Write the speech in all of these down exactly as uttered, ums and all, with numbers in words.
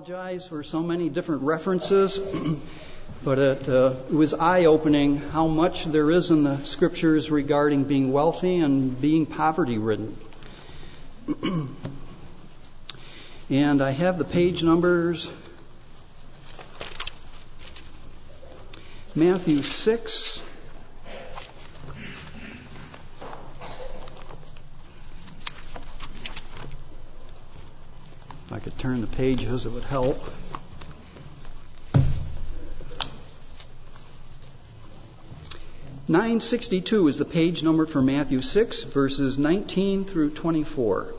apologize for so many different references, but it, uh, it was eye-opening how much there is in the scriptures regarding being wealthy and being poverty-ridden. And I have the page numbers. Matthew six. If I could turn the pages, it would help. nine sixty-two is the page number for Matthew six, verses nineteen through twenty-four.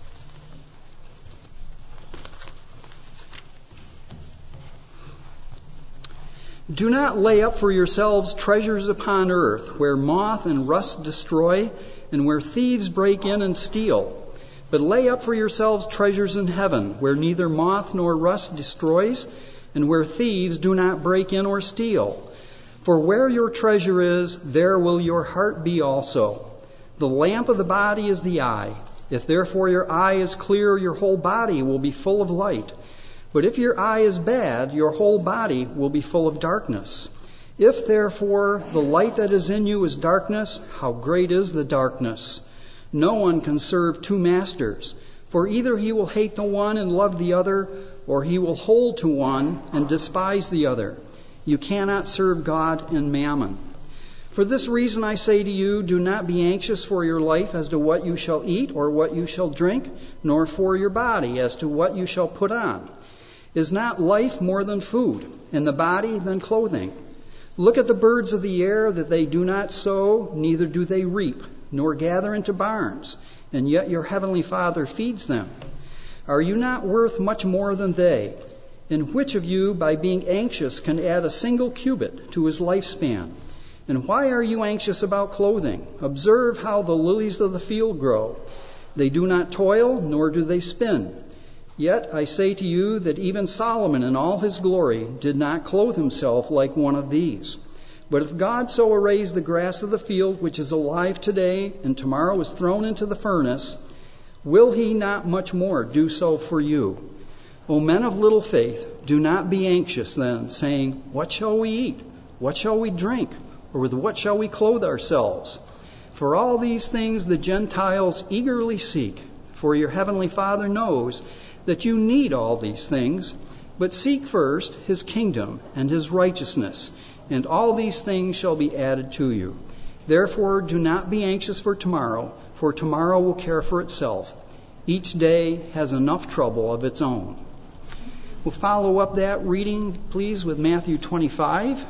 Do not lay up for yourselves treasures upon earth, where moth and rust destroy, and where thieves break in and steal. But lay up for yourselves treasures in heaven, where neither moth nor rust destroys, and where thieves do not break in or steal. For where your treasure is, there will your heart be also. The lamp of the body is the eye. If therefore your eye is clear, your whole body will be full of light. But if your eye is bad, your whole body will be full of darkness. If therefore the light that is in you is darkness, how great is the darkness? No one can serve two masters, for either he will hate the one and love the other, or he will hold to one and despise the other. You cannot serve God and mammon. For this reason I say to you, do not be anxious for your life as to what you shall eat or what you shall drink, nor for your body as to what you shall put on. Is not life more than food, and the body than clothing? Look at the birds of the air, that they do not sow, neither do they reap, nor gather into barns, and yet your heavenly Father feeds them. Are you not worth much more than they? And which of you, by being anxious, can add a single cubit to his lifespan? And why are you anxious about clothing? Observe how the lilies of the field grow. They do not toil, nor do they spin. Yet I say to you that even Solomon in all his glory did not clothe himself like one of these. But if God so arrays the grass of the field, which is alive today and tomorrow is thrown into the furnace, will he not much more do so for you? O men of little faith, do not be anxious then, saying, what shall we eat? What shall we drink? Or with what shall we clothe ourselves? For all these things the Gentiles eagerly seek, for your heavenly Father knows that you need all these things. But seek first his kingdom and his righteousness, and all these things shall be added to you. Therefore do not be anxious for tomorrow, for tomorrow will care for itself. Each day has enough trouble of its own. We'll follow up that reading, please, with Matthew twenty-five.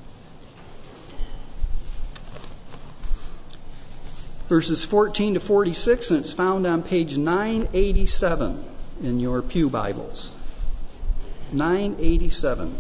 Verses fourteen to forty-six, and it's found on page nine eighty-seven in your pew Bibles. nine eighty-seven.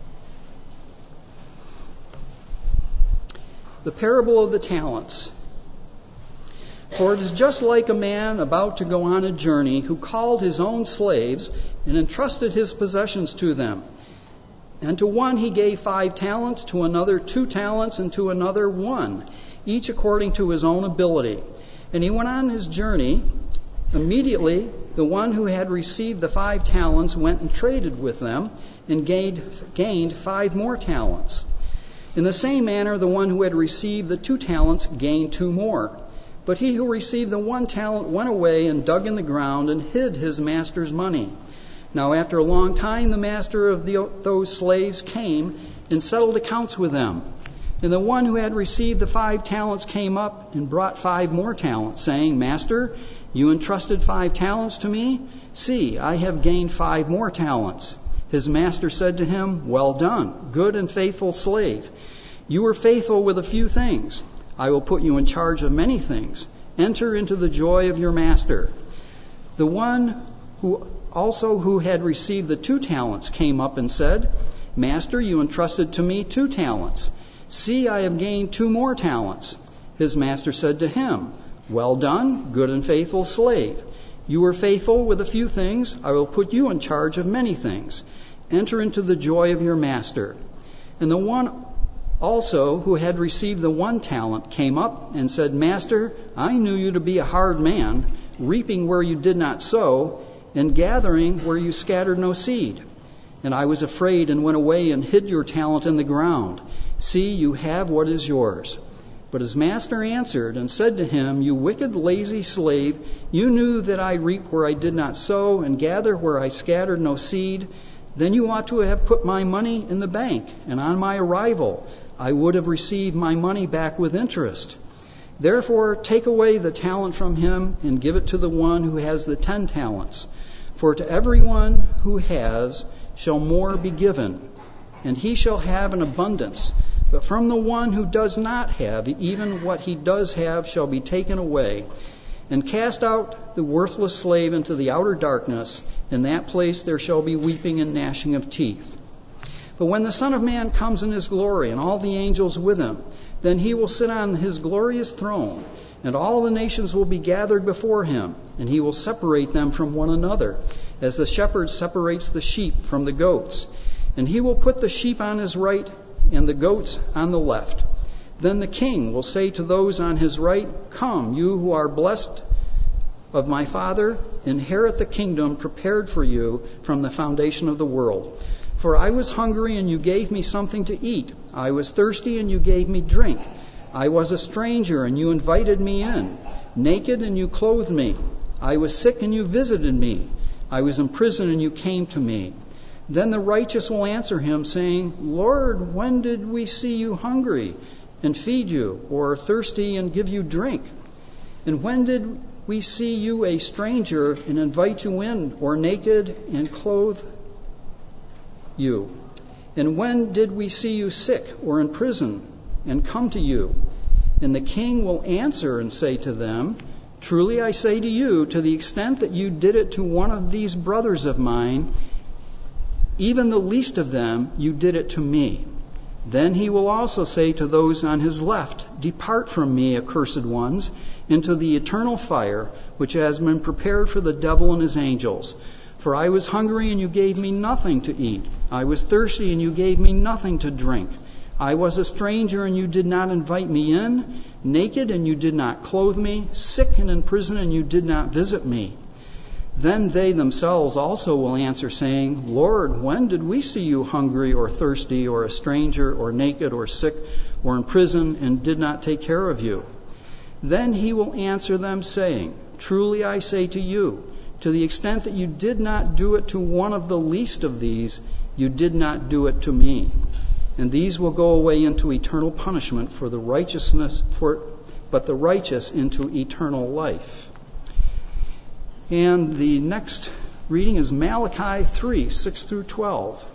The parable of the talents. For it is just like a man about to go on a journey who called his own slaves and entrusted his possessions to them. And to one he gave five talents, to another two talents, and to another one, each according to his own ability. And he went on his journey. Immediately, the one who had received the five talents went and traded with them and gained, gained five more talents. In the same manner, the one who had received the two talents gained two more. But he who received the one talent went away and dug in the ground and hid his master's money. Now after a long time, the master of the, those slaves came and settled accounts with them. And the one who had received the five talents came up and brought five more talents, saying, Master, you entrusted five talents to me? See, I have gained five more talents. His master said to him, Well done, good and faithful slave. You were faithful with a few things. I will put you in charge of many things. Enter into the joy of your master. The one who also who had received the two talents came up and said, Master, you entrusted to me two talents. See, I have gained two more talents. His master said to him, Well done, good and faithful slave. You were faithful with a few things. I will put you in charge of many things. Enter into the joy of your master. And the one also who had received the one talent came up and said, Master, I knew you to be a hard man, reaping where you did not sow, and gathering where you scattered no seed. And I was afraid and went away and hid your talent in the ground. See, you have what is yours. But his master answered and said to him, You wicked, lazy slave, you knew that I reap where I did not sow and gather where I scattered no seed. Then you ought to have put my money in the bank, and on my arrival I would have received my money back with interest. Therefore take away the talent from him and give it to the one who has the ten talents. For to everyone who has shall more be given, and he shall have an abundance. But from the one who does not have, even what he does have shall be taken away. And cast out the worthless slave into the outer darkness. In that place there shall be weeping and gnashing of teeth. But when the Son of Man comes in his glory, and all the angels with him, then he will sit on his glorious throne, and all the nations will be gathered before him, and he will separate them from one another, as the shepherd separates the sheep from the goats. And he will put the sheep on his right, and the goats on the left. Then the king will say to those on his right, Come, you who are blessed of my Father, inherit the kingdom prepared for you from the foundation of the world. For I was hungry, and you gave me something to eat. I was thirsty, and you gave me drink. I was a stranger, and you invited me in. Naked, and you clothed me. I was sick, and you visited me. I was in prison, and you came to me. Then the righteous will answer him, saying, Lord, when did we see you hungry and feed you, or thirsty and give you drink? And when did we see you a stranger and invite you in, or naked and clothe you? And when did we see you sick or in prison and come to you? And the king will answer and say to them, Truly I say to you, to the extent that you did it to one of these brothers of mine, even the least of them, you did it to me. Then he will also say to those on his left, Depart from me, accursed ones, into the eternal fire, which has been prepared for the devil and his angels. For I was hungry, and you gave me nothing to eat. I was thirsty, and you gave me nothing to drink. I was a stranger, and you did not invite me in. Naked, and you did not clothe me. Sick and in prison, and you did not visit me. Then they themselves also will answer, saying, Lord, when did we see you hungry or thirsty or a stranger or naked or sick or in prison and did not take care of you? Then he will answer them, saying, Truly I say to you, to the extent that you did not do it to one of the least of these, you did not do it to me. And these will go away into eternal punishment for the righteousness, for, but the righteous into eternal life. And the next reading is Malachi three, six through twelve.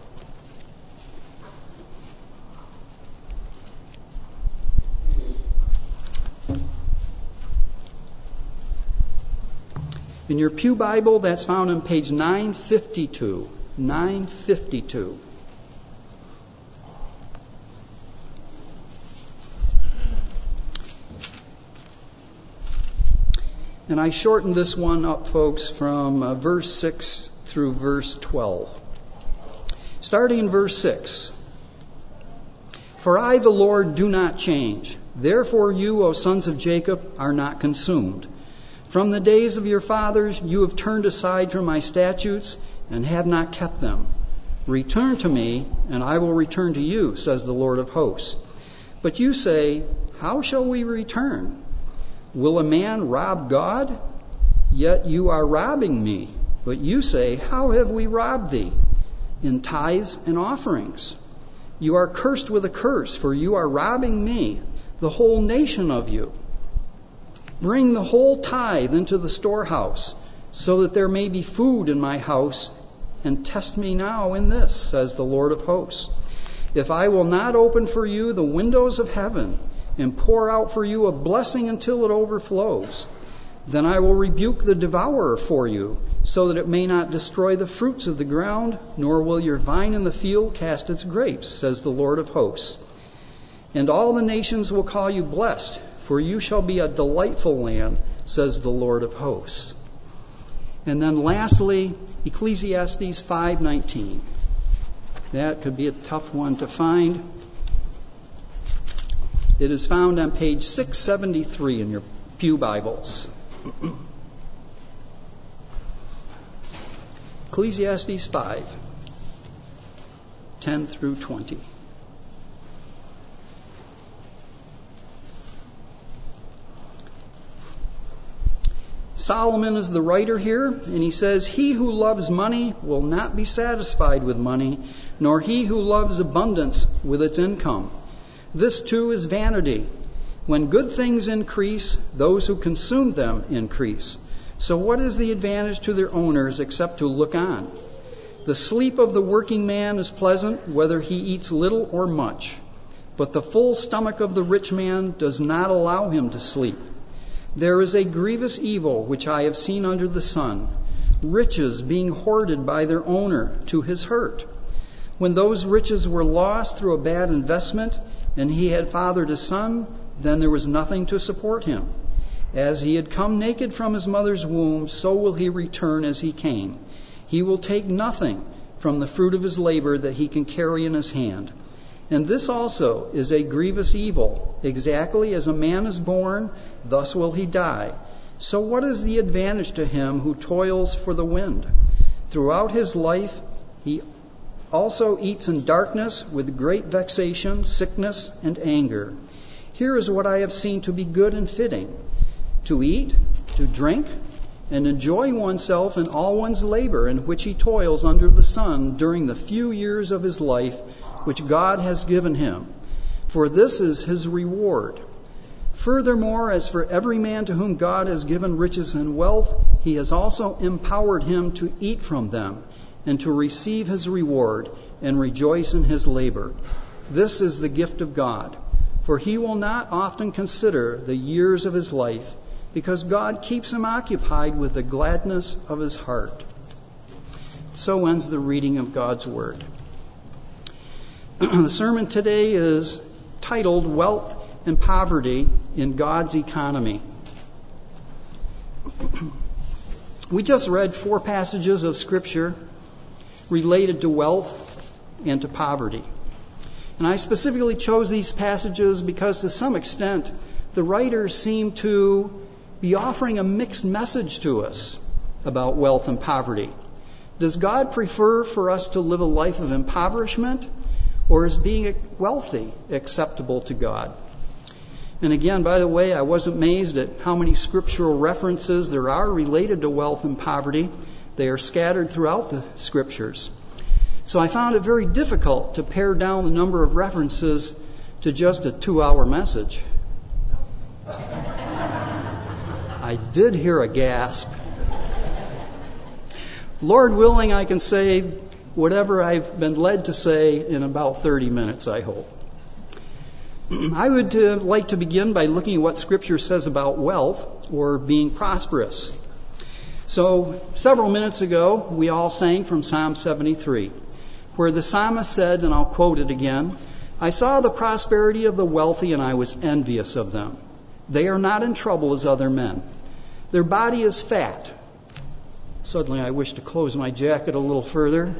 In your Pew Bible, that's found on page nine fifty-two. nine fifty-two. And I shortened this one up, folks, from uh, verse six through verse twelve. Starting in verse six. For I, the Lord, do not change. Therefore you, O sons of Jacob, are not consumed. From the days of your fathers you have turned aside from my statutes and have not kept them. Return to me, and I will return to you, says the Lord of hosts. But you say, How shall we return? Will a man rob God? Yet you are robbing me. But you say, How have we robbed thee? In tithes and offerings. You are cursed with a curse, for you are robbing me, the whole nation of you. Bring the whole tithe into the storehouse, so that there may be food in my house, and test me now in this, says the Lord of hosts. If I will not open for you the windows of heaven, and pour out for you a blessing until it overflows, then I will rebuke the devourer for you, so that it may not destroy the fruits of the ground, nor will your vine in the field cast its grapes, says the Lord of hosts. And all the nations will call you blessed, for you shall be a delightful land, says the Lord of hosts. And then lastly, Ecclesiastes five nineteen. That could be a tough one to find. It is found on page six seventy-three in your Pew Bibles. Ecclesiastes five, ten through twenty. Solomon is the writer here, and he says, "He who loves money will not be satisfied with money, nor he who loves abundance with its income. This too is vanity. When good things increase, those who consume them increase. So what is the advantage to their owners except to look on? The sleep of the working man is pleasant, whether he eats little or much. But the full stomach of the rich man does not allow him to sleep. There is a grievous evil which I have seen under the sun, riches being hoarded by their owner to his hurt. When those riches were lost through a bad investment, and he had fathered a son, then there was nothing to support him. As he had come naked from his mother's womb, so will he return as he came. He will take nothing from the fruit of his labor that he can carry in his hand. And this also is a grievous evil. Exactly as a man is born, thus will he die. So what is the advantage to him who toils for the wind? Throughout his life, he also eats in darkness with great vexation, sickness, and anger. Here is what I have seen to be good and fitting: to eat, to drink, and enjoy oneself in all one's labor in which he toils under the sun during the few years of his life which God has given him. For this is his reward. Furthermore, as for every man to whom God has given riches and wealth, he has also empowered him to eat from them and to receive his reward and rejoice in his labor. This is the gift of God. For he will not often consider the years of his life, because God keeps him occupied with the gladness of his heart." So ends the reading of God's Word. The sermon today is titled "Wealth and Poverty in God's Economy." We just read four passages of Scripture related to wealth and to poverty. And I specifically chose these passages because to some extent the writers seem to be offering a mixed message to us about wealth and poverty. Does God prefer for us to live a life of impoverishment, or is being wealthy acceptable to God? And again, by the way, I was amazed at how many scriptural references there are related to wealth and poverty. They are scattered throughout the Scriptures. So I found it very difficult to pare down the number of references to just a two-hour message. I did hear a gasp. Lord willing, I can say whatever I've been led to say in about thirty minutes, I hope. I would uh, like to begin by looking at what Scripture says about wealth or being prosperous. So several minutes ago, we all sang from Psalm seventy-three, where the psalmist said, and I'll quote it again, "I saw the prosperity of the wealthy, and I was envious of them. They are not in trouble as other men. Their body is fat." Suddenly I wish to close my jacket a little further.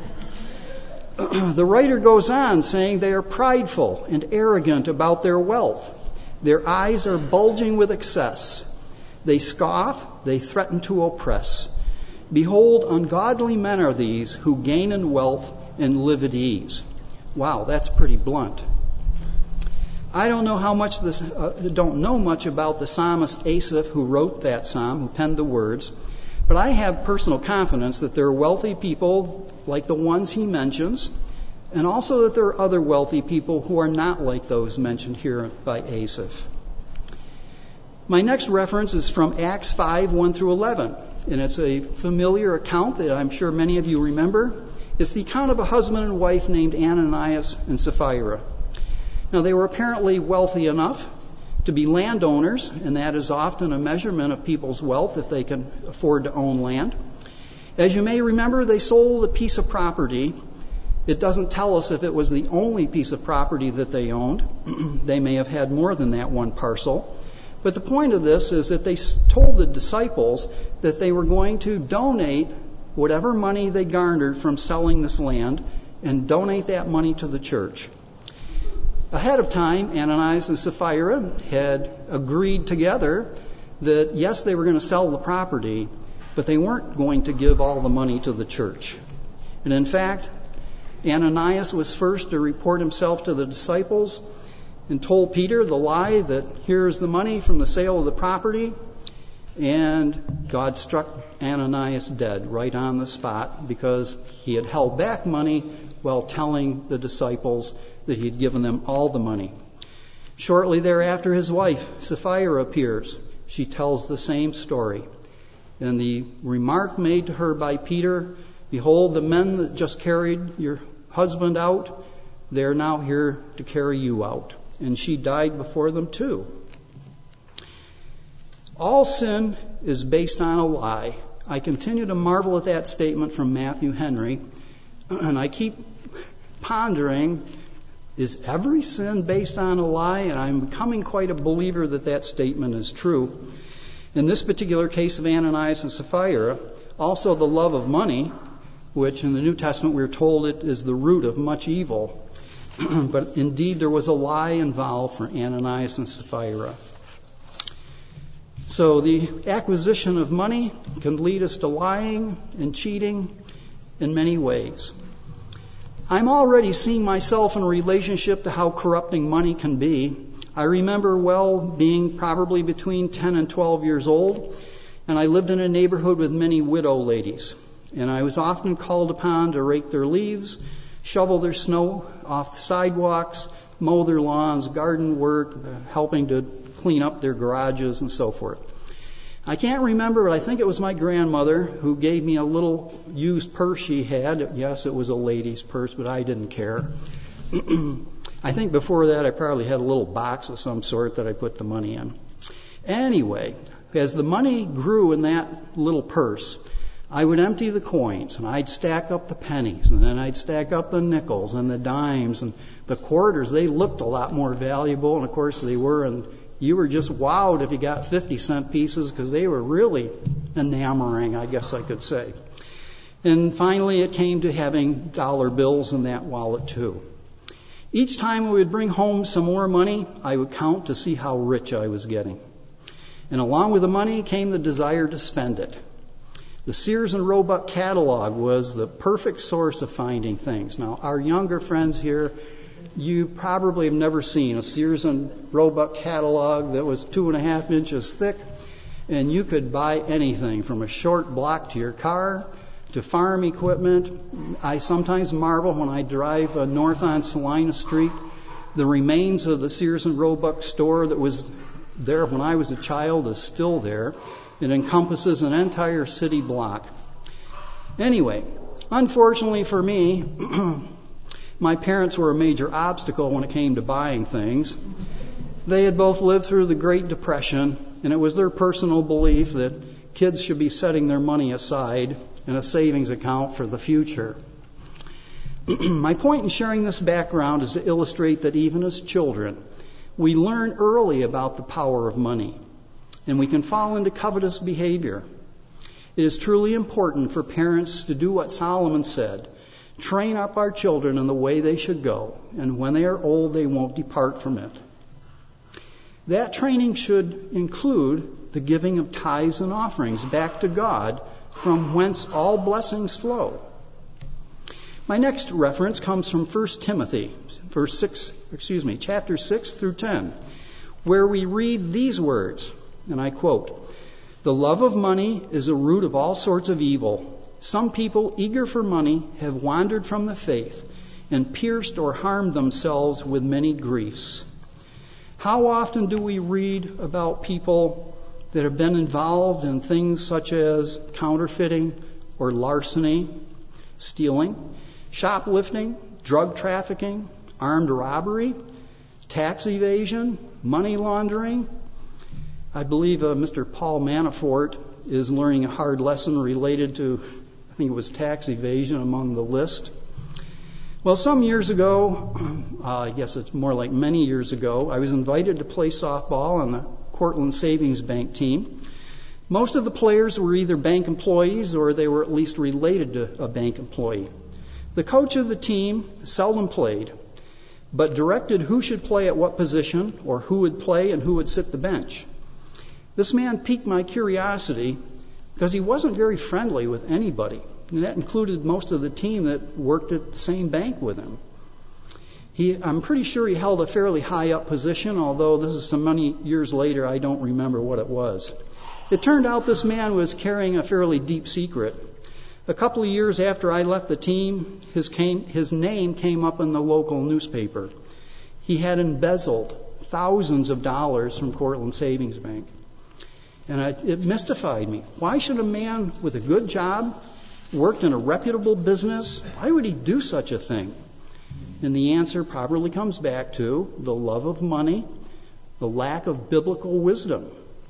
The writer goes on saying they are prideful and arrogant about their wealth. Their eyes are bulging with excess. They scoff, they threaten to oppress. Behold, ungodly men are these who gain in wealth and live at ease. Wow, that's pretty blunt. I don't know how much this, uh, don't know much about the psalmist Asaph who wrote that psalm, who penned the words, but I have personal confidence that there are wealthy people like the ones he mentions, and also that there are other wealthy people who are not like those mentioned here by Asaph. My next reference is from Acts five, one through eleven, and it's a familiar account that I'm sure many of you remember. It's the account of a husband and wife named Ananias and Sapphira. Now, they were apparently wealthy enough to be landowners, and that is often a measurement of people's wealth if they can afford to own land. As you may remember, they sold a piece of property. It doesn't tell us if it was the only piece of property that they owned. They may have had more than that one parcel. But the point of this is that they told the disciples that they were going to donate whatever money they garnered from selling this land and donate that money to the church. Ahead of time, Ananias and Sapphira had agreed together that, yes, they were going to sell the property, but they weren't going to give all the money to the church. And in fact, Ananias was first to report himself to the disciples and told Peter the lie that here's the money from the sale of the property. And God struck Ananias dead right on the spot because he had held back money while telling the disciples that he had given them all the money. Shortly thereafter, his wife, Sapphira, appears. She tells the same story. And the remark made to her by Peter, behold, the men that just carried your husband out, they're now here to carry you out. And she died before them too. All sin is based on a lie. I continue to marvel at that statement from Matthew Henry, and I keep pondering, is every sin based on a lie? And I'm becoming quite a believer that that statement is true. In this particular case of Ananias and Sapphira, also the love of money, which in the New Testament we're told it is the root of much evil. But indeed there was a lie involved for Ananias and Sapphira. So the acquisition of money can lead us to lying and cheating in many ways. I'm already seeing myself in relationship to how corrupting money can be. I remember well being probably between ten and twelve years old, and I lived in a neighborhood with many widow ladies. And I was often called upon to rake their leaves, shovel their snow off the sidewalks, mow their lawns, garden work, helping to clean up their garages and so forth. I can't remember, but I think it was my grandmother who gave me a little used purse she had. Yes, it was a lady's purse, but I didn't care. I think before that I probably had a little box of some sort that I put the money in. Anyway, as the money grew in that little purse, I would empty the coins, and I'd stack up the pennies, and then I'd stack up the nickels and the dimes and the quarters. They looked a lot more valuable, and of course they were, and you were just wowed if you got fifty cent pieces because they were really enamoring, I guess I could say. And finally it came to having dollar bills in that wallet too. Each time we would bring home some more money, I would count to see how rich I was getting. And along with the money came the desire to spend it. The Sears and Roebuck catalog was the perfect source of finding things. Now, our younger friends here, you probably have never seen a Sears and Roebuck catalog that was two and a half inches thick, and you could buy anything from a short block to your car to farm equipment. I sometimes marvel when I drive uh, north on Salina Street, the remains of the Sears and Roebuck store that was there when I was a child is still there. It encompasses an entire city block. Anyway, unfortunately for me, my parents were a major obstacle when it came to buying things. They had both lived through the Great Depression, and it was their personal belief that kids should be setting their money aside in a savings account for the future. My point in sharing this background is to illustrate that even as children, we learn early about the power of money, and we can fall into covetous behavior. It is truly important for parents to do what Solomon said, train up our children in the way they should go, and when they are old, they won't depart from it. That training should include the giving of tithes and offerings back to God, from whence all blessings flow. My next reference comes from First Timothy, verse six, excuse me, chapter six through ten, where we read these words, and I quote, "The love of money is a root of all sorts of evil. Some people eager for money have wandered from the faith and pierced or harmed themselves with many griefs." How often do we read about people that have been involved in things such as counterfeiting or larceny, stealing, shoplifting, drug trafficking, armed robbery, tax evasion, money laundering? I believe uh, Mister Paul Manafort is learning a hard lesson related to, I think it was tax evasion among the list. Well, some years ago, uh, I guess it's more like many years ago, I was invited to play softball on the Cortland Savings Bank team. Most of the players were either bank employees or they were at least related to a bank employee. The coach of the team seldom played, but directed who should play at what position or who would play and who would sit the bench. This man piqued my curiosity because he wasn't very friendly with anybody. And that included most of the team that worked at the same bank with him. He, I'm pretty sure he held a fairly high up position, although this is so many years later, I don't remember what it was. It turned out this man was carrying a fairly deep secret. A couple of years after I left the team, his, came, his name came up in the local newspaper. He had embezzled thousands of dollars from Cortland Savings Bank. And I, it mystified me. Why should a man with a good job, worked in a reputable business, why would he do such a thing? And the answer probably comes back to the love of money, the lack of biblical wisdom.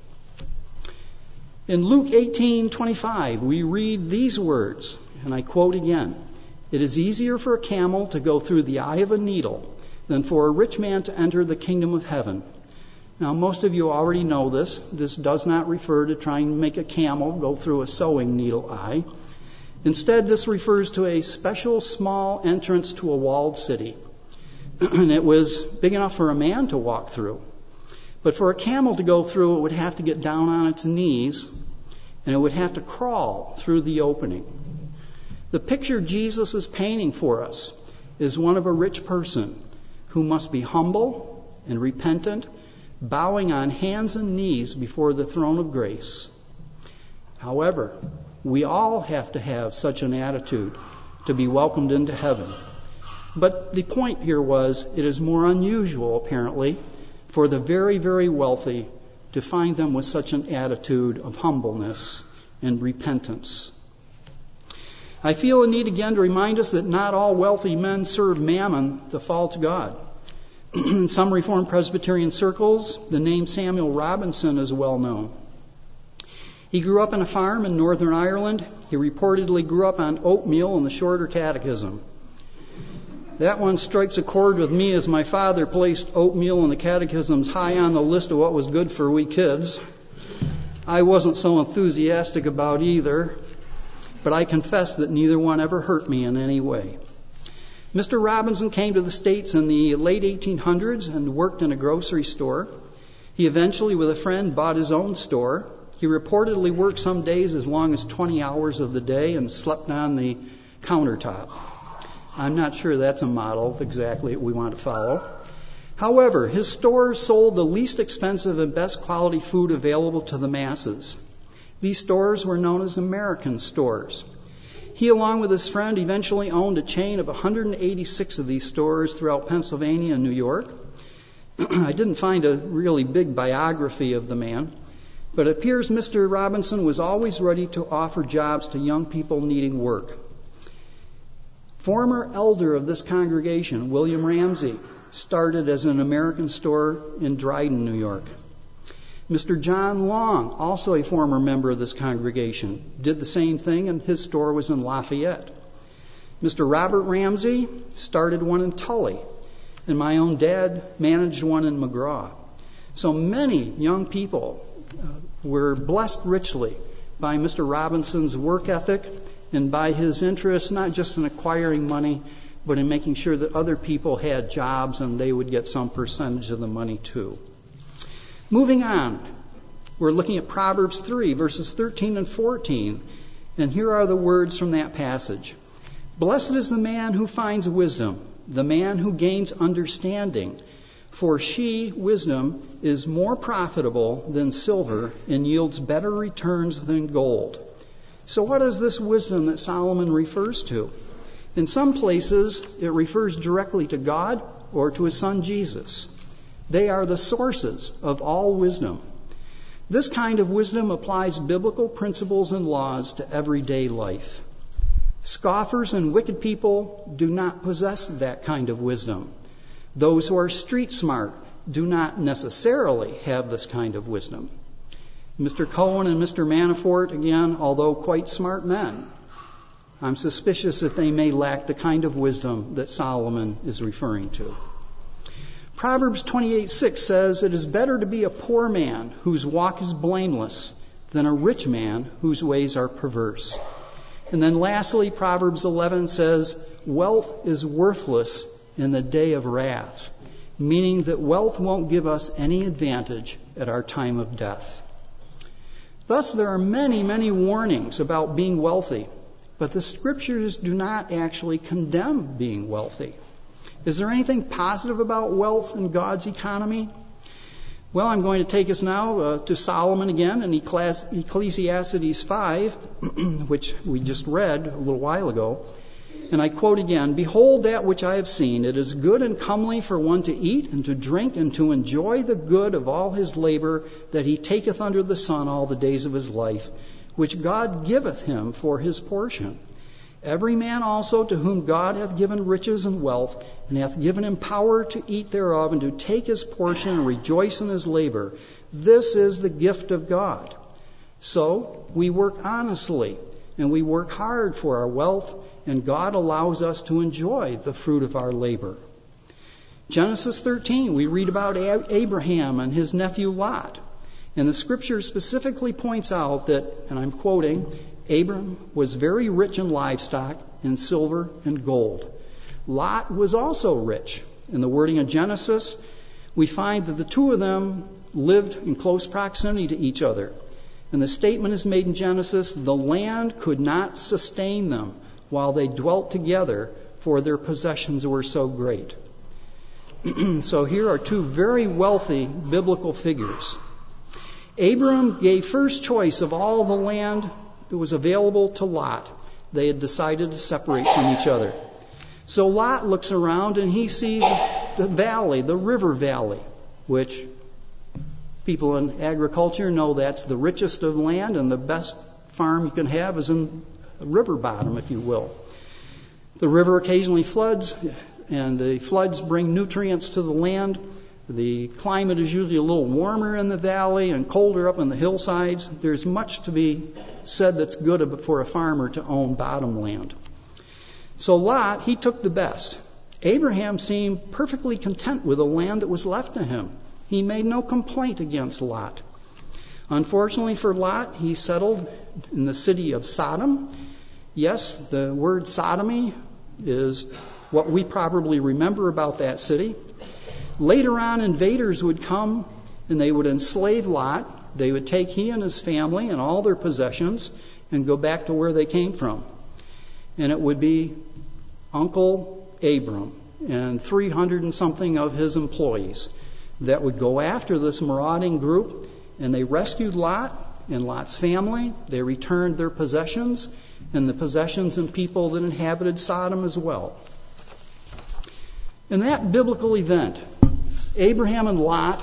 In Luke eighteen twenty-five, we read these words, and I quote again, "It is easier for a camel to go through the eye of a needle than for a rich man to enter the kingdom of heaven." Now, most of you already know this. This does not refer to trying to make a camel go through a sewing needle eye. Instead, this refers to a special small entrance to a walled city. And it was big enough for a man to walk through. But for a camel to go through, it would have to get down on its knees, and it would have to crawl through the opening. The picture Jesus is painting for us is one of a rich person who must be humble and repentant, bowing on hands and knees before the throne of grace. However, we all have to have such an attitude to be welcomed into heaven. But the point here was, it is more unusual, apparently, for the very, very wealthy to find them with such an attitude of humbleness and repentance. I feel a need again to remind us that not all wealthy men serve mammon, the false god. In some Reformed Presbyterian circles, the name Samuel Robinson is well known. He grew up on a farm in Northern Ireland. He reportedly grew up on oatmeal and the Shorter Catechism. That one strikes a chord with me, as my father placed oatmeal and the catechisms high on the list of what was good for we kids. I wasn't so enthusiastic about either, but I confess that neither one ever hurt me in any way. Mister Robinson came to the States in the late eighteen hundreds and worked in a grocery store. He eventually, with a friend, bought his own store. He reportedly worked some days as long as twenty hours of the day and slept on the countertop. I'm not sure that's a model exactly we want to follow. However, his stores sold the least expensive and best quality food available to the masses. These stores were known as American stores. He, along with his friend, eventually owned a chain of one hundred eighty-six of these stores throughout Pennsylvania and New York. I didn't find a really big biography of the man, but it appears Mister Robinson was always ready to offer jobs to young people needing work. Former elder of this congregation, William Ramsey, started as an American store in Dryden, New York. Mister John Long, also a former member of this congregation, did the same thing, and his store was in Lafayette. Mister Robert Ramsey started one in Tully, and my own dad managed one in McGraw. So many young people uh, were blessed richly by Mister Robinson's work ethic and by his interest not just in acquiring money, but in making sure that other people had jobs and they would get some percentage of the money too. Moving on, we're looking at Proverbs three, verses thirteen and fourteen, and here are the words from that passage. "Blessed is the man who finds wisdom, the man who gains understanding, for she, wisdom, is more profitable than silver and yields better returns than gold." So what is this wisdom that Solomon refers to? In some places, it refers directly to God or to his son Jesus. They are the sources of all wisdom. This kind of wisdom applies biblical principles and laws to everyday life. Scoffers and wicked people do not possess that kind of wisdom. Those who are street smart do not necessarily have this kind of wisdom. Mister Cohen and Mister Manafort, again, although quite smart men, I'm suspicious that they may lack the kind of wisdom that Solomon is referring to. Proverbs twenty-eight six says, "It is better to be a poor man whose walk is blameless than a rich man whose ways are perverse." And then lastly, Proverbs eleven says, "Wealth is worthless in the day of wrath," meaning that wealth won't give us any advantage at our time of death. Thus, there are many, many warnings about being wealthy, but the Scriptures do not actually condemn being wealthy. Is there anything positive about wealth in God's economy? Well, I'm going to take us now uh, to Solomon again in Ecclesiastes five, which we just read a little while ago. And I quote again, "Behold that which I have seen, it is good and comely for one to eat and to drink and to enjoy the good of all his labor that he taketh under the sun all the days of his life, which God giveth him for his portion. Every man also to whom God hath given riches and wealth, and hath given him power to eat thereof and to take his portion and rejoice in his labor. This is the gift of God." So we work honestly and we work hard for our wealth, and God allows us to enjoy the fruit of our labor. Genesis thirteen, we read about Abraham and his nephew Lot. And the Scripture specifically points out that, and I'm quoting, "Abram was very rich in livestock, in silver and gold." Lot was also rich. In the wording of Genesis, we find that the two of them lived in close proximity to each other. And the statement is made in Genesis, "The land could not sustain them while they dwelt together, for their possessions were so great." So here are two very wealthy biblical figures. Abram gave first choice of all the land that was available to Lot. They had decided to separate from each other. So Lot looks around and he sees the valley, the river valley, which people in agriculture know that's the richest of land, and the best farm you can have is in a river bottom, if you will. The river occasionally floods, and the floods bring nutrients to the land. The climate is usually a little warmer in the valley and colder up in the hillsides. There's much to be said that's good for a farmer to own bottom land. So Lot, he took the best. Abraham seemed perfectly content with the land that was left to him. He made no complaint against Lot. Unfortunately for Lot, he settled in the city of Sodom. Yes, the word sodomy is what we probably remember about that city. Later on, invaders would come and they would enslave Lot. They would take he and his family and all their possessions and go back to where they came from. And it would be Uncle Abram and three hundred and something of his employees that would go after this marauding group, and they rescued Lot and Lot's family. They returned their possessions and the possessions and people that inhabited Sodom as well. In that biblical event, Abraham and Lot,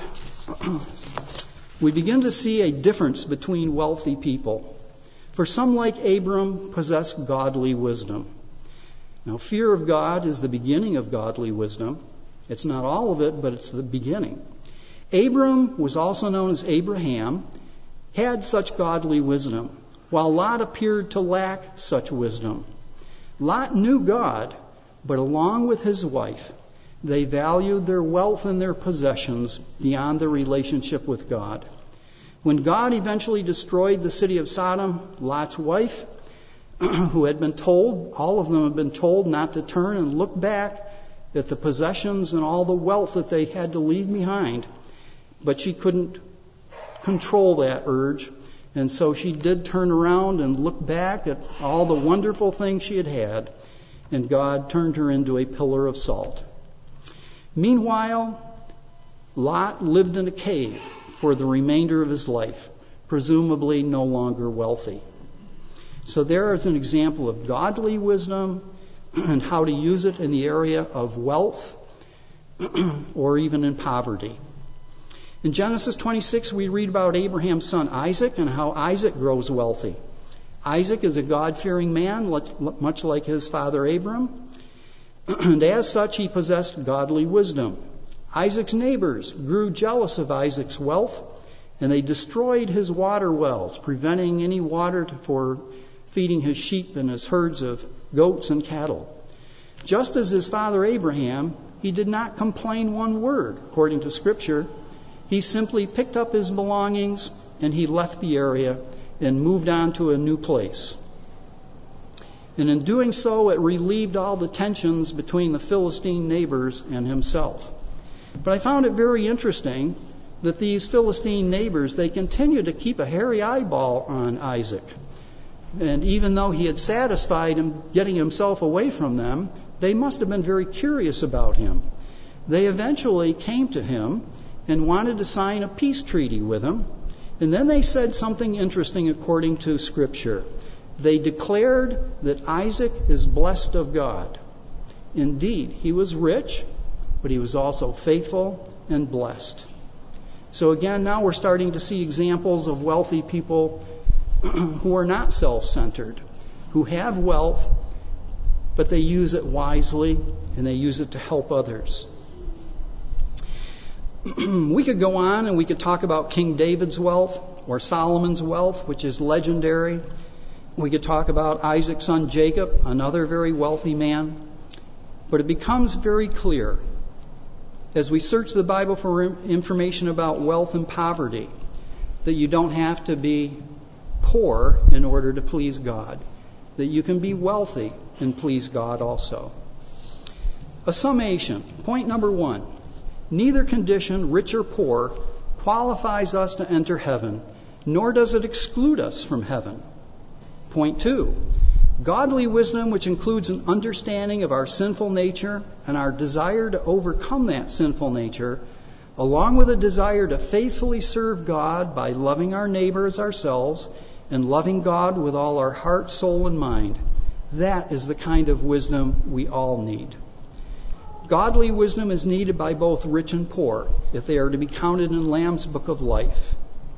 we begin to see a difference between wealthy people. For some, like Abram, possess godly wisdom. Now, fear of God is the beginning of godly wisdom. It's not all of it, but it's the beginning. Abram was also known as Abraham, had such godly wisdom, while Lot appeared to lack such wisdom. Lot knew God, but along with his wife, they valued their wealth and their possessions beyond their relationship with God. When God eventually destroyed the city of Sodom, Lot's wife, who had been told, all of them had been told not to turn and look back at the possessions and all the wealth that they had to leave behind, but she couldn't control that urge, and so she did turn around and look back at all the wonderful things she had had, and God turned her into a pillar of salt. Meanwhile, Lot lived in a cave for the remainder of his life, presumably no longer wealthy. So there is an example of godly wisdom and how to use it in the area of wealth or even in poverty. In Genesis twenty-six, we read about Abraham's son Isaac and how Isaac grows wealthy. Isaac is a God-fearing man, much like his father Abram. And as such, he possessed godly wisdom. Isaac's neighbors grew jealous of Isaac's wealth, and they destroyed his water wells, preventing any water for feeding his sheep and his herds of goats and cattle. Just as his father Abraham, he did not complain one word, according to Scripture. He simply picked up his belongings and he left the area and moved on to a new place. And in doing so, it relieved all the tensions between the Philistine neighbors and himself. But I found it very interesting that these Philistine neighbors, they continued to keep a hairy eyeball on Isaac. And even though he had satisfied him getting himself away from them, they must have been very curious about him. They eventually came to him and wanted to sign a peace treaty with him. And then they said something interesting according to Scripture. They declared that Isaac is blessed of God. Indeed, he was rich, but he was also faithful and blessed. So again, now we're starting to see examples of wealthy people who are not self-centered, who have wealth, but they use it wisely and they use it to help others. We could go on and we could talk about King David's wealth or Solomon's wealth, which is legendary. We could talk about Isaac's son Jacob, another very wealthy man. But it becomes very clear as we search the Bible for information about wealth and poverty that you don't have to be poor in order to please God, that you can be wealthy and please God also. A summation. Point number one. Neither condition, rich or poor, qualifies us to enter heaven, nor does it exclude us from heaven. Point two. Godly wisdom, which includes an understanding of our sinful nature and our desire to overcome that sinful nature, along with a desire to faithfully serve God by loving our neighbor as ourselves and loving God with all our heart, soul, and mind. That is the kind of wisdom we all need. Godly wisdom is needed by both rich and poor if they are to be counted in Lamb's Book of Life.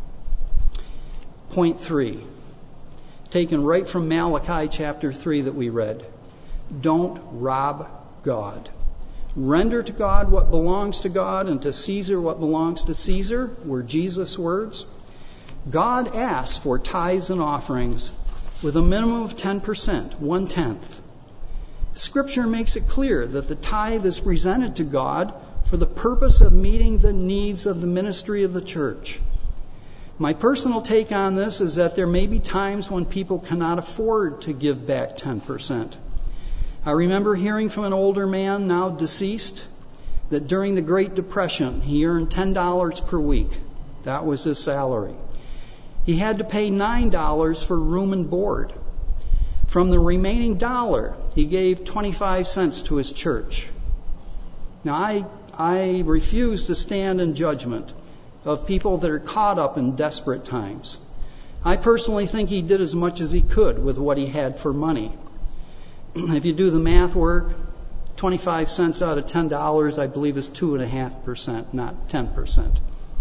Point three, taken right from Malachi chapter three that we read. Don't rob God. Render to God what belongs to God and to Caesar what belongs to Caesar, were Jesus' words. God asks for tithes and offerings with a minimum of ten percent, one-tenth. Scripture makes it clear that the tithe is presented to God for the purpose of meeting the needs of the ministry of the church. My personal take on this is that there may be times when people cannot afford to give back ten percent. I remember hearing from an older man, now deceased, that during the Great Depression he earned ten dollars per week. That was his salary. He had to pay nine dollars for room and board. From the remaining dollar, he gave twenty-five cents to his church. Now, I, I refuse to stand in judgment of people that are caught up in desperate times. I personally think he did as much as he could with what he had for money. If you do the math work, twenty-five cents out of ten dollars, I believe, is two point five percent, not ten percent.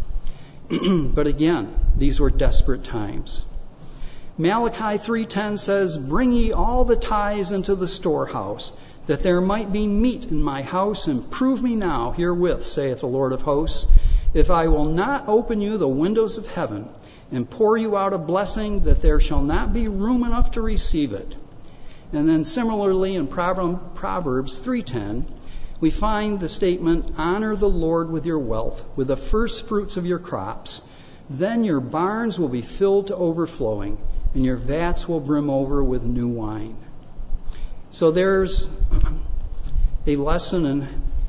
But again, these were desperate times. Malachi three ten says, "Bring ye all the tithes into the storehouse, that there might be meat in my house, and prove me now herewith, saith the Lord of hosts, if I will not open you the windows of heaven, and pour you out a blessing, that there shall not be room enough to receive it." And then similarly in Proverbs three ten, we find the statement, "Honor the Lord with your wealth, with the first fruits of your crops. Then your barns will be filled to overflowing, and your vats will brim over with new wine." So there's a lesson in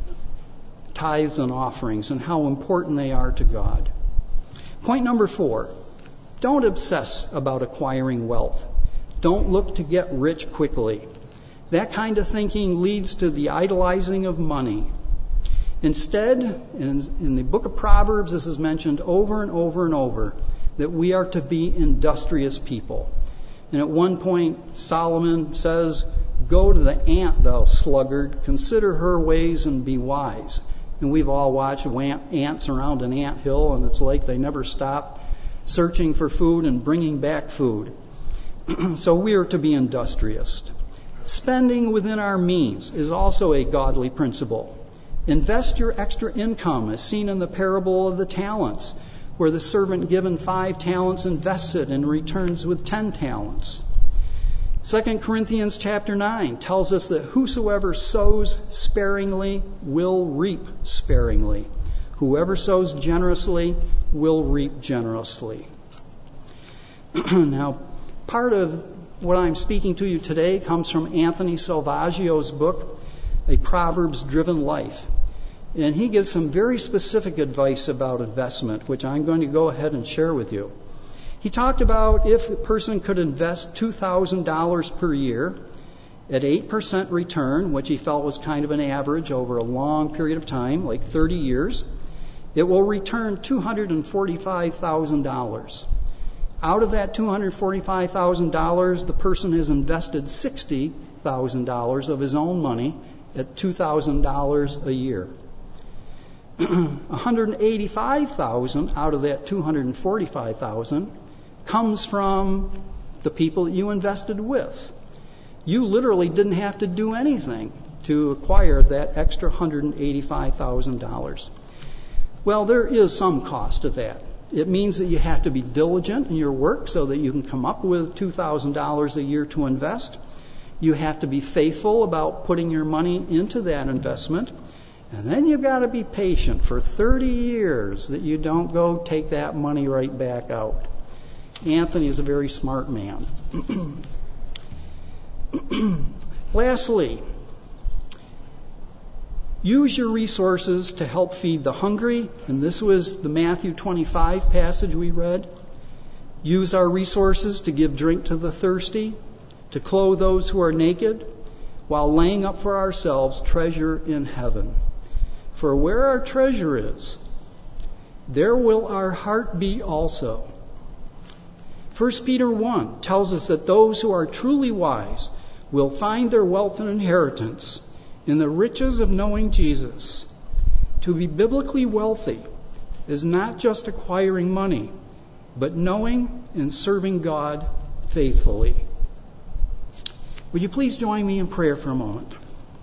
tithes and offerings and how important they are to God. Point number four, don't obsess about acquiring wealth. Don't look to get rich quickly. That kind of thinking leads to the idolizing of money. Instead, in, in the book of Proverbs, this is mentioned over and over and over, that we are to be industrious people. And at one point, Solomon says, "Go to the ant, thou sluggard, consider her ways and be wise." And we've all watched ants around an ant hill, and it's like they never stop searching for food and bringing back food. So we are to be industrious. Spending within our means is also a godly principle. Invest your extra income, as seen in the parable of the talents, where the servant given five talents invests it and returns with ten talents. Second Corinthians chapter nine tells us that whosoever sows sparingly will reap sparingly. Whoever sows generously will reap generously. Now, part of what I'm speaking to you today comes from Anthony Salvaggio's book, A Proverbs-Driven Life. And he gives some very specific advice about investment, which I'm going to go ahead and share with you. He talked about if a person could invest two thousand dollars per year at eight percent return, which he felt was kind of an average over a long period of time, like thirty years, it will return two hundred forty-five thousand dollars. Out of that two hundred forty-five thousand dollars, the person has invested sixty thousand dollars of his own money at two thousand dollars a year. one hundred eighty-five thousand dollars out of that two hundred forty-five thousand dollars comes from the people that you invested with. You literally didn't have to do anything to acquire that extra one hundred eighty-five thousand dollars. Well, there is some cost to that. It means that you have to be diligent in your work so that you can come up with two thousand dollars a year to invest. You have to be faithful about putting your money into that investment. And then you've got to be patient for thirty years that you don't go take that money right back out. Anthony is a very smart man. Lastly, use your resources to help feed the hungry. And this was the Matthew twenty-five passage we read. Use our resources to give drink to the thirsty, to clothe those who are naked, while laying up for ourselves treasure in heaven. For where our treasure is, there will our heart be also. First Peter one tells us that those who are truly wise will find their wealth and inheritance in the riches of knowing Jesus. To be biblically wealthy is not just acquiring money, but knowing and serving God faithfully. Would you please join me in prayer for a moment?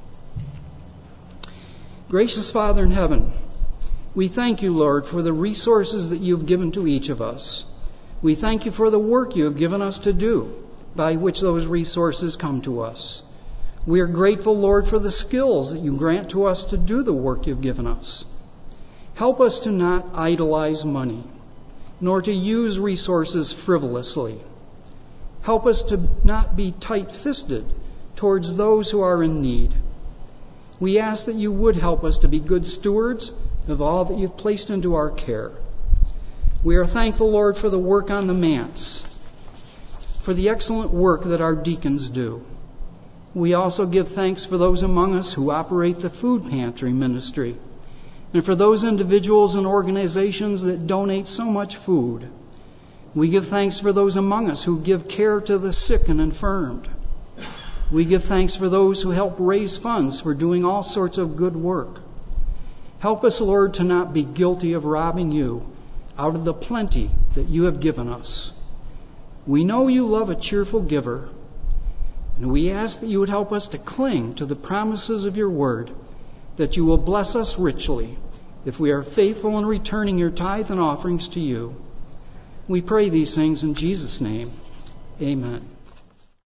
Gracious Father in heaven, we thank you, Lord, for the resources that you've given to each of us. We thank you for the work you have given us to do, by which those resources come to us. We are grateful, Lord, for the skills that you grant to us to do the work you've given us. Help us to not idolize money, nor to use resources frivolously. Help us to not be tight-fisted towards those who are in need. We ask that you would help us to be good stewards of all that you've placed into our care. We are thankful, Lord, for the work on the manse, for the excellent work that our deacons do. We also give thanks for those among us who operate the food pantry ministry, and for those individuals and organizations that donate so much food. We give thanks for those among us who give care to the sick and infirmed. We give thanks for those who help raise funds for doing all sorts of good work. Help us, Lord, to not be guilty of robbing you out of the plenty that you have given us. We know you love a cheerful giver, and we ask that you would help us to cling to the promises of your word, that you will bless us richly if we are faithful in returning your tithe and offerings to you. We pray these things in Jesus' name. Amen.